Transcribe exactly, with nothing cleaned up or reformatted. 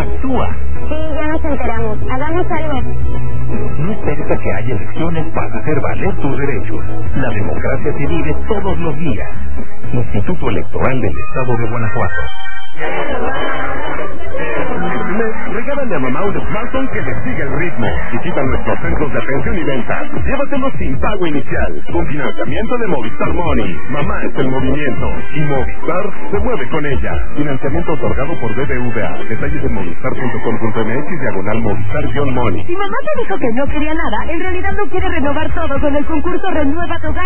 actúa. Sí, ya nos enteramos. Hagamos algo. No esperes a que haya elecciones para hacer valer tus derechos. La democracia se vive todos los días. Instituto Electoral del Estado de Guanajuato. Regálale a mamá un smartphone que le siga el ritmo. Visita nuestros centros de atención y venta. Llévatelo sin pago inicial. Con financiamiento de Movistar Money. Mamá es el movimiento. Y Movistar se mueve con ella. Financiamiento otorgado por B B V A. Detalles en movistar punto com punto m x diagonal Movistar-Money. Si mamá te dijo que no quería nada, en realidad no quiere renovar todo con el concurso Renueva tu Hogar.